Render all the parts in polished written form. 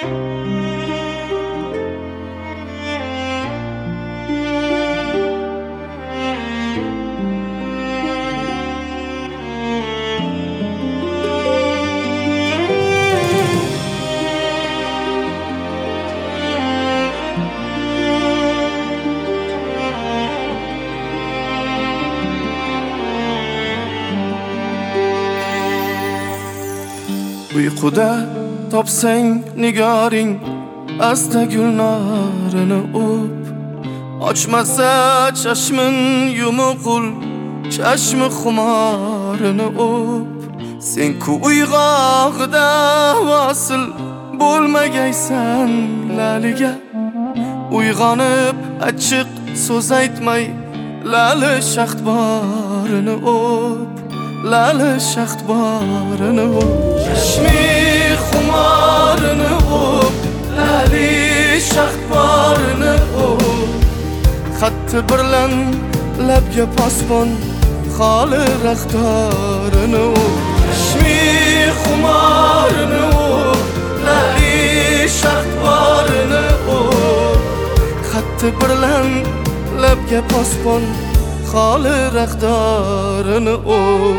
Uyquda topsang nigoring asta gulnorini o'p, ochmasa chashmin yumuqul chashmi xumorini o'p. Sen ku uyg'og'ida vasil bo'lmagaysan laliga, uyg'onib achchiq so'z aytmay lali shaxt borini o'p, lali shaxt borini o'p. Chashmi xumorini o'p, lali shaxt borini o'p. Xatti birlan labga posbon xoli raftorini o'p. Chashmi xumorini o'p, lali shaxt borini o'p. Xatti birlan labga posbon xoli raftorini o'p.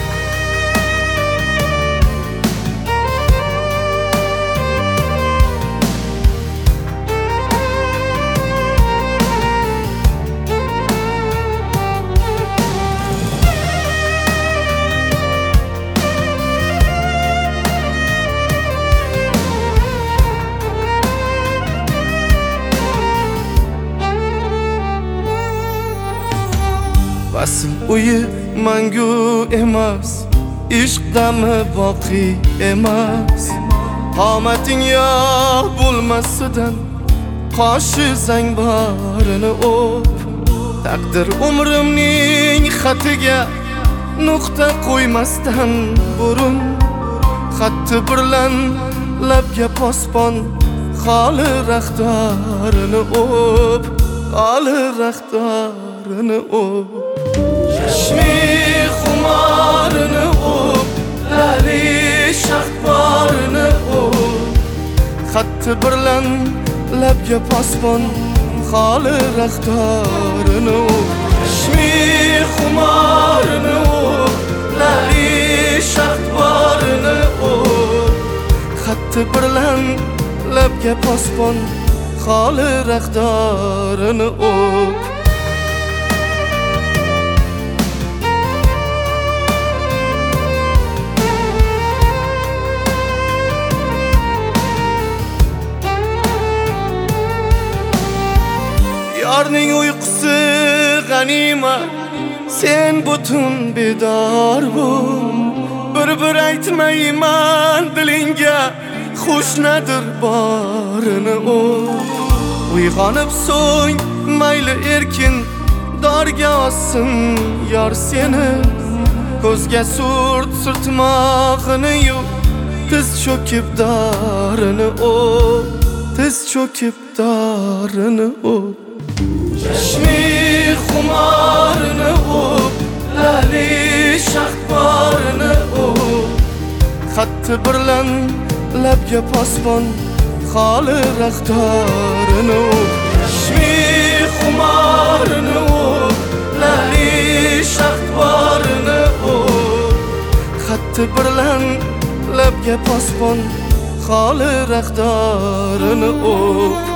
Asl uyi mangu emas, ishq dami boqiy emas. Qomating yo bo'lmasidan qoshi zangborini o'p. Taqdir umrimning xatiga nuqta qo'ymasdan burun, xatti birlan labga posbon xoli raftorini o'p, xoli raftorini o'p. Chashmi xumorini o'p, lali shaxt borini o'p. Xatti birlan labga posbon xoli raftorini o'p. Chashmi xumorini o'p, lali shaxt borini o'p. Xatti birlan labga posbon xoli raftorini o'p. Yorning uyqusi g'animat, sen butun bedor bo'l. Bir aytmayman dilingga, xushnadir borini o'p. Uyg'onib so'ng mayli erkin dorga olsin yor seni. Ko'zga surt surtmog'ini yo'q, tiz cho'kib dorini o'p, tiz cho'kib dorini o'p. Chashmi xumorini o'p, lali shaxt borini o'p. Xatti birlan labga posbon xoli raftorini o'p. Chashmi xumorini o'p, lali shaxt borini o'p. Xatti birlan labga posbon xoli raftorini o'p.